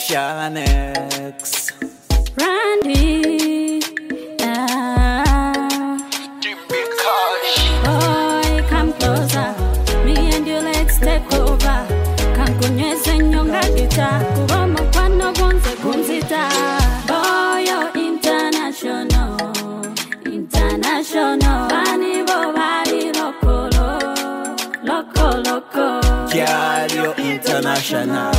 Shanex Randy, boy, come closer. Me and you, let's take over. Kankunyeze nyonga gita, kubomo kwano gonze kunzita. Boy, you're international, international. Bani bo bali loco, loco, loco. Girl, you're international.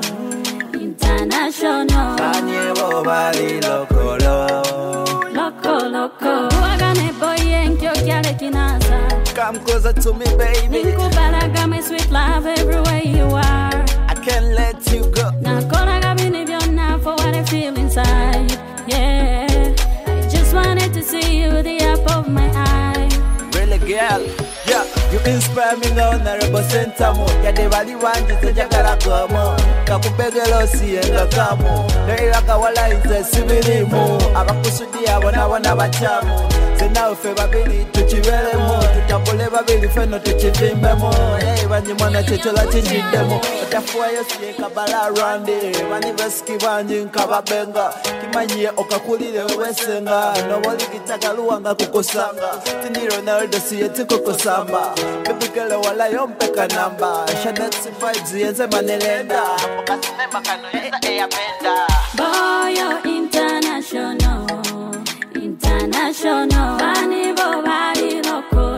International. Kanye bobali lokolo. Loco, loco. Wagane boy enkyo kyale kinaza. Come closer to me, baby. Ninkubalaga my sweet love everywhere you are. I can't let you go. Nakoraga binibyonna for what I feel inside. Yeah, I just wanted to see you, the apple of my eye. Really, girl? Yeah, you inspire me now, honorable Sentamo. Ya de bali wanji zajagala gomo. Kakubegelo siyenga kamo. Neilaka wala inze sibirimu. Abakusudi abona bachamu. Sena ufe babili tuchivelemo. Tutambule babili feno tuchivimbemo. Hey, banji mwana chechola chinjidemo. Otafua yosi kabala randi. Bani veski banji nkababenga. Kimanyie okakulile wesenga. Noboli kitagaluanga kukosanga. Tindiro na Ronaldo siye kukosamba. Baby girl wala yompeka namba. Shanex vibes yenze manelenda. Mokasine makano yenza eyapenda. Boy, you're international, international. Bani bo bali loco,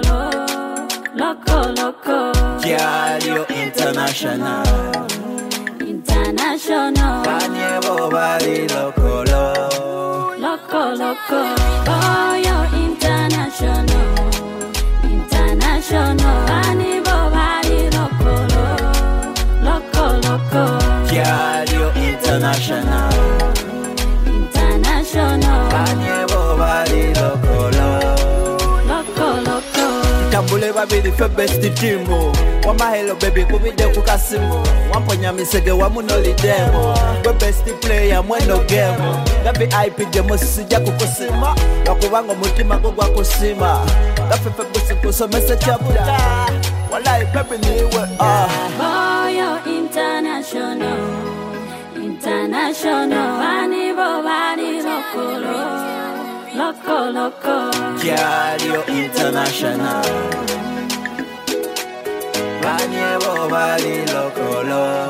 loco, loco. Girl, you're international, international. Kanye bobali lokolo, loco, loco. Boy, you're international, international. Bani bo bali loco, loco, loco. Girl, you're international, international. Kanye bobali lokolo, loco, loco. tambule babili fe best team. Wama hello baby kubide kukasimu. Wamponya misege wamunoli demo. We best player mwendo game. Gabi IP demo sija kukusima. Wakuwango mutima kugwa kusima. Gafi fe busi kusomese chapta. Walai baby niwe Boy, you're international, international. Bani bo bali loco, loco, loco. Girl, you're international, Kanye bobali lokolo.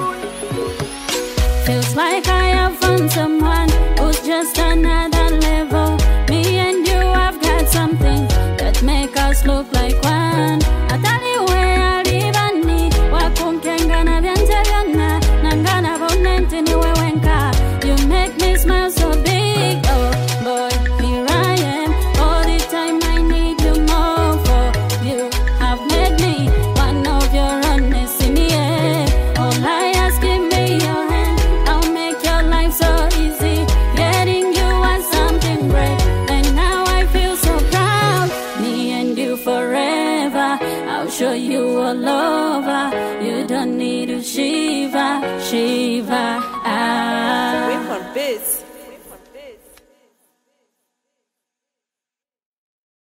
Feels like I have found someone who's just another level. Me and you have got something that make us look like one. Atali where I live and me, wakunkenga na vyante vyona, nangana bonente ni wewenka. You make me smile so big, oh boy, here I am. All the time I need you more for you. Have made me one of your honest in the air. All I ask is me your hand. I'll make your life so easy. Getting you was something great, and now I feel so proud. Me and you forever. I'll show you a lover. You don't need to shiva, shiva. Wait for this.